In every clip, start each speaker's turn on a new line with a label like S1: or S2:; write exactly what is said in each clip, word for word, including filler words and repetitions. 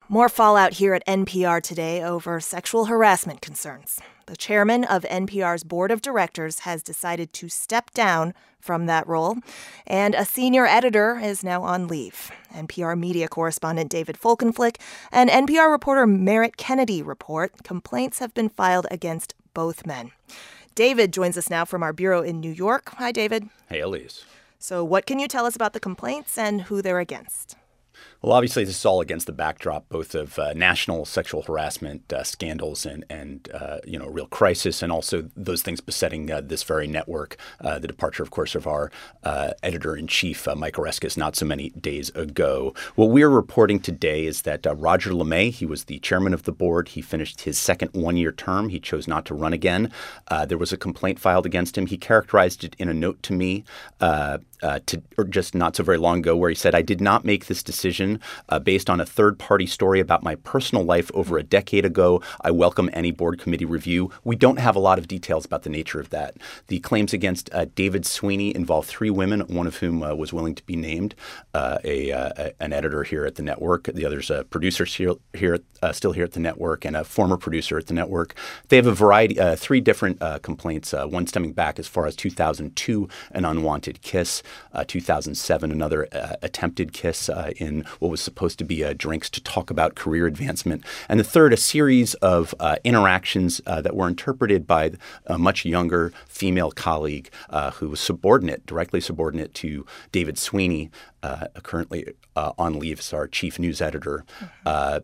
S1: More fallout here at N P R today over sexual harassment concerns. The chairman of N P R's board of directors has decided to step down from that role, and a senior editor is now on leave. N P R media correspondent David Folkenflik and N P R reporter Merritt Kennedy report complaints have been filed against both men. David joins us now from our bureau in New York. Hi, David.
S2: Hey, Elise.
S1: So what can you tell us about the complaints and who they're against?
S2: Well, obviously, this is all against the backdrop both of uh, national sexual harassment uh, scandals and, and uh, you know, real crisis, and also those things besetting uh, this very network. Uh, the departure, of course, of our uh, editor-in-chief, uh, Mike Oreskes, not so many days ago. What we're reporting today is that uh, Roger LeMay, he was the chairman of the board. He finished his second one-year term. He chose not to run again. Uh, there was a complaint filed against him. He characterized it in a note to me uh, uh, to, or just not so very long ago, where he said, "I did not make this decision Uh, based on a third-party story about my personal life over a decade ago. I welcome any board committee review." We don't have a lot of details about the nature of that. The claims against uh, David Sweeney involve three women, one of whom uh, was willing to be named, uh, a, uh, an editor here at the network. The other's a producer here, here uh, still here at the network, and a former producer at the network. They have a variety, uh, three different uh, complaints, uh, one stemming back as far as two thousand two, an unwanted kiss, uh, two thousand seven, another uh, attempted kiss uh, in what was supposed to be uh, drinks to talk about career advancement. And the third, a series of uh, interactions uh, that were interpreted by a much younger female colleague uh, who was subordinate, directly subordinate to David Sweeney, uh, currently uh, on leave as our chief news editor. Uh,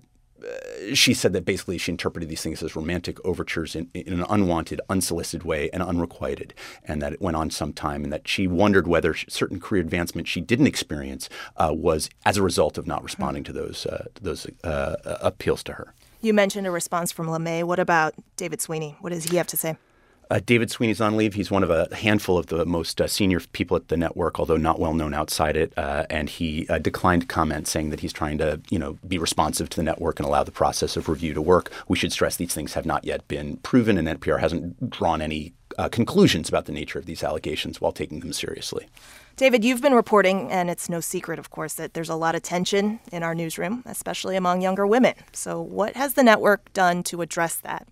S2: She said that basically she interpreted these things as romantic overtures in, in an unwanted, unsolicited way and unrequited, and that it went on some time, and that she wondered whether certain career advancement she didn't experience uh, was as a result of not responding to those uh, those uh, appeals to her.
S1: You mentioned a response from LeMay. What about David Sweeney? What does he have to say?
S2: Uh, David Sweeney's on leave. He's one of a handful of the most uh, senior people at the network, although not well known outside it. Uh, and he uh, declined comment, saying that he's trying to, you know, be responsive to the network and allow the process of review to work. We should stress these things have not yet been proven, and N P R hasn't drawn any uh, conclusions about the nature of these allegations while taking them seriously.
S1: David, you've been reporting, and it's no secret, of course, that there's a lot of tension in our newsroom, especially among younger women. So what has the network done to address that?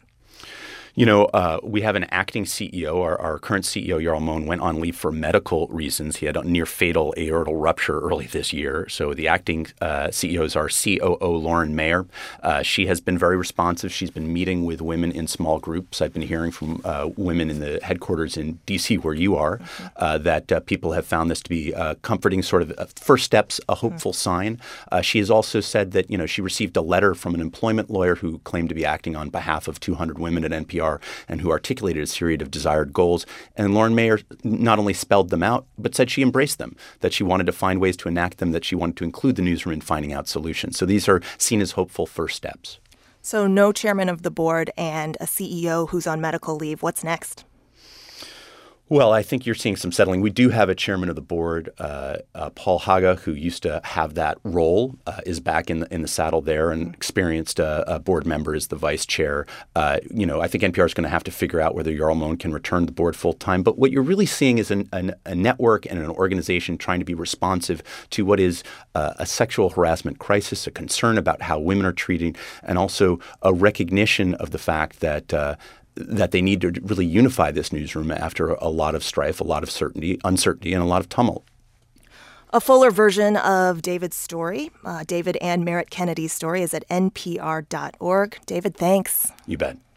S2: You know, uh, we have an acting C E O. Our, our current C E O, Yaral Moon, went on leave for medical reasons. He had a near-fatal aortal rupture early this year. So the acting uh, C E O is our C O O, Lauren Mayer. Uh, she has been very responsive. She's been meeting with women in small groups. I've been hearing from uh, women in the headquarters in D C, where you are, mm-hmm. uh, that uh, people have found this to be uh, comforting, sort of uh, first steps, a hopeful mm-hmm. sign. Uh, she has also said that, you know, she received a letter from an employment lawyer who claimed to be acting on behalf of two hundred women at N P R. And who articulated a series of desired goals. And Lauren Mayer not only spelled them out, but said she embraced them, that she wanted to find ways to enact them, that she wanted to include the newsroom in finding out solutions. So these are seen as hopeful first steps.
S1: So no chairman of the board and a C E O who's on medical leave. What's next?
S2: Well, I think you're seeing some settling. We do have a chairman of the board, uh, uh, Paul Haga, who used to have that role, uh, is back in the, in the saddle there, and experienced uh, a board member is the vice chair. Uh, you know, I think N P R is going to have to figure out whether Yaral Moon can return to the board full time. But what you're really seeing is an, an, a network and an organization trying to be responsive to what is uh, a sexual harassment crisis, a concern about how women are treated, and also a recognition of the fact that uh, that they need to really unify this newsroom after a lot of strife, a lot of certainty, uncertainty, and a lot of tumult.
S1: A fuller version of David's story, uh, David and Merritt Kennedy's story, is at N P R dot org. David, thanks.
S2: You bet.